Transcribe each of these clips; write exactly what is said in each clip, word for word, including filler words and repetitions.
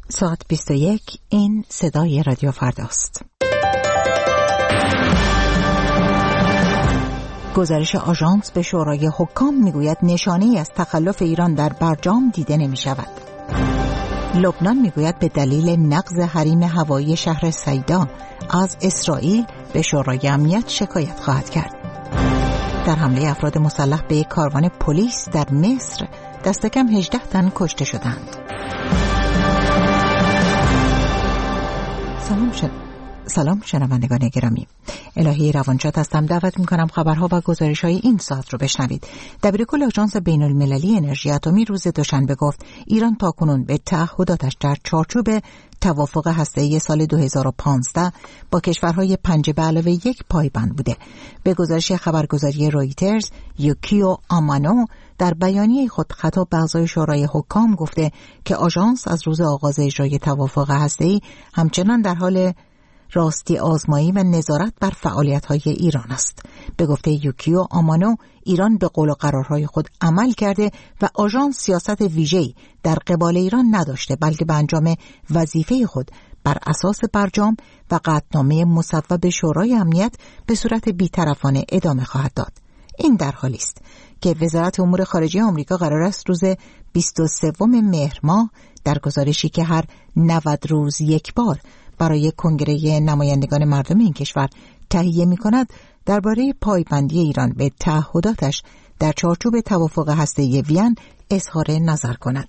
ساعت بیست و یک. این صدای رادیو فرداست. گزارش آژانس به شورای حکام میگوید نشانه‌ای از تخلف ایران در برجام دیده نمی شود. لبنان میگوید به دلیل نقض حریم هوایی شهر سیدا از اسرائیل به شورای امنیت شکایت خواهد کرد. در حمله افراد مسلح به یک کاروان پلیس در مصر دست کم هجده تن کشته شدند. سلام شد. سلام شنوندگان گرامی، الهی روانشاد هستم. دعوت میکنم خبرها و گزارش های این ساعت رو بشنوید. دبیرکل آژانس بین المللی انرژی اتمی روز دوشنبه گفت ایران تاکنون به تعهداتش در چارچوب توافق هسته‌ای سال دو هزار و پانزده با کشورهای پنج به علاوه یک پایبند بوده. به گزارش خبرگزاری رویترز، یوکیو آمانو در بیانیه خود خطاب به اعضای شورای حکام گفته که آژانس از روز آغاز اجرای توافق هسته‌ای همچنان در حال راستی آزمایی و نظارت بر فعالیت‌های ایران است. به گفته یوکیو آمانو، ایران به قول و قرارهای خود عمل کرده و آژانس سیاست ویژه‌ای در قبال ایران نداشته، بلکه به انجام وظیفه خود بر اساس برجام و قطعنامه مصوب شورای امنیت به صورت بی‌طرفانه ادامه خواهد داد. این در حالی است که وزارت امور خارجه آمریکا قرار است روز بیست و سوم مهر ماه در گزارشی که هر نود روز یک بار برای کنگره نمایندگان مردم این کشور تهیه می کند درباره پایبندی ایران به تعهداتش در چارچوب توافق هسته‌ای وین اظهار نظر کند.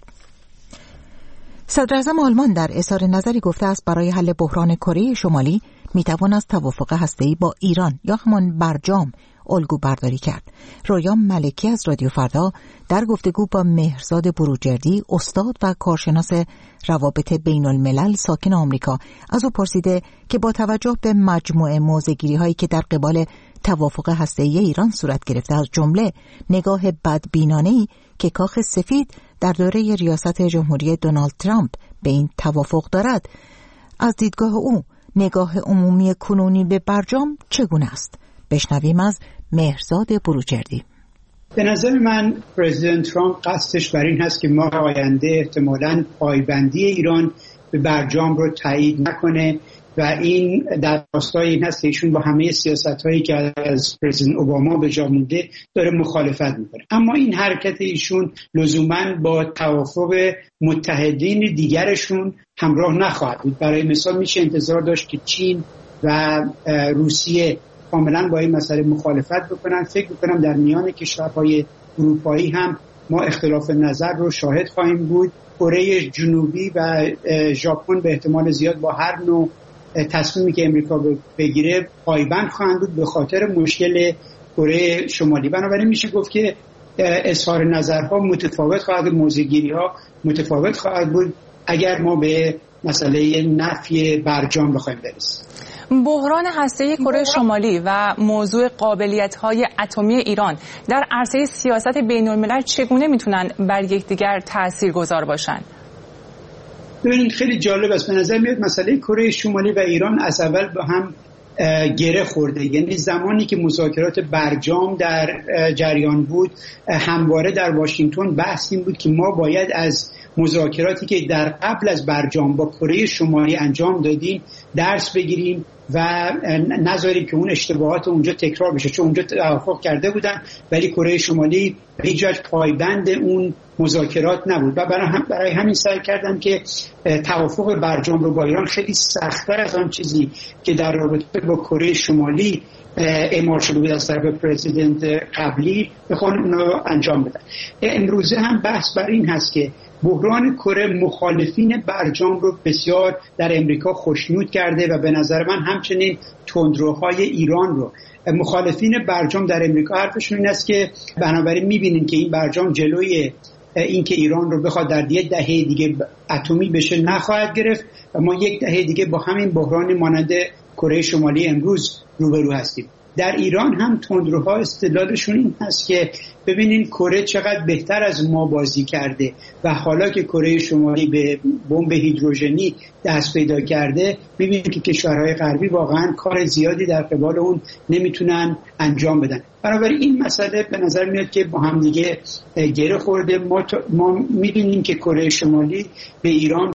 صدر اعظم آلمان در اظهار نظری گفته است برای حل بحران کره شمالی می توان از توافق هسته‌ای با ایران یا همان برجام الگو برداری کرد. رویا ملکی از رادیو فردا در گفتگو با مهرزاد بروجردی، استاد و کارشناس روابط بین الملل ساکن آمریکا، از او پرسیده که با توجه به مجموعه موضع‌گیری هایی که در قبال توافق هسته‌ای ایران صورت گرفته، از جمله نگاه بدبینانه‌ای که کاخ سفید در دوره ریاست جمهوری دونالد ترامپ به این توافق دارد، از دیدگاه او نگاه عمومی کنونی به برجام چگونه است؟ بشنویم از مهرزاد بروجردی. به نظر من پرزیدنت ترامپ قصدش بر این هست که ماه آینده احتمالاً پایبندی ایران به برجام رو تایید نکنه و این در راستای این هست که ایشون با همه سیاست‌هایی که از پرزیدنت اوباما به جا مونده داره مخالفت میکنه. اما این حرکت ایشون لزوماً با توافق متحدین دیگرشون همراه نخواهد بود. برای مثال میشه انتظار داشت که چین و روسیه کاملا با این مسئله مخالفت بکنن. فکر میکنم در میان کشورهای اروپایی هم ما اختلاف نظر رو شاهد خواهیم بود. کره جنوبی و ژاپن به احتمال زیاد با هر نوع تصمیمی که امریکا بگیره پایبند خواهند بود به خاطر مشکل کره شمالی. بنابراین میشه گفت که اظهار نظرها متفاوت خواهد بود، موضع‌گیری‌ها متفاوت خواهد بود اگر ما به مسئله نفی برجام بخوایم برسیم. بحران هسته‌ای کره شمالی و موضوع قابلیت‌های اتمی ایران در عرصه سیاست بین‌الملل چگونه میتونن بر یکدیگر تاثیرگذار باشن؟ ببینید خیلی جالب است. به نظر میاد مسئله کره شمالی و ایران از اول با هم گره خورده. یعنی زمانی که مذاکرات برجام در جریان بود، همواره در واشنگتن بحث این بود که ما باید از مذاکراتی که در قبل از برجام با کره شمالی انجام دادیم درس بگیریم و نذاریم که اون اشتباهات اونجا تکرار بشه، چون اونجا توافق کرده بودن ولی کره شمالی به هیچ وجه پایبند اون مذاکرات نبود و برای, هم برای همین سعی کردن که توافق برجام رو با ایران خیلی سخت‌تر از آن چیزی که در رابطه با کره شمالی اعمال شده بود از طرف پرزیدنت قبلی بخوان اون رو انجام بدن. امروزه هم بحث بر این هست که بحران کره مخالفین برجام رو بسیار در امریکا خوشنود کرده و به نظر من همچنین تندروهای ایران رو. مخالفین برجام در امریکا حرفشون این است که بنابراین می‌بینیم که این برجام جلوی این که ایران رو بخواد در یک دهه دیگه اتمی بشه نخواهد گرفت و ما یک دهه دیگه با همین بحران مانند کره شمالی امروز روبرو هستیم. در ایران هم تندروها استدلالشون این هست که ببینین کره چقدر بهتر از ما بازی کرده و حالا که کره شمالی به بمب هیدروژنی دست پیدا کرده ببینین که کشورهای غربی واقعا کار زیادی در قبال اون نمیتونن انجام بدن. بنابراین این مسئله به نظر میاد که با هم دیگه گره خورده. ما, ما میبینیم که کره شمالی به ایران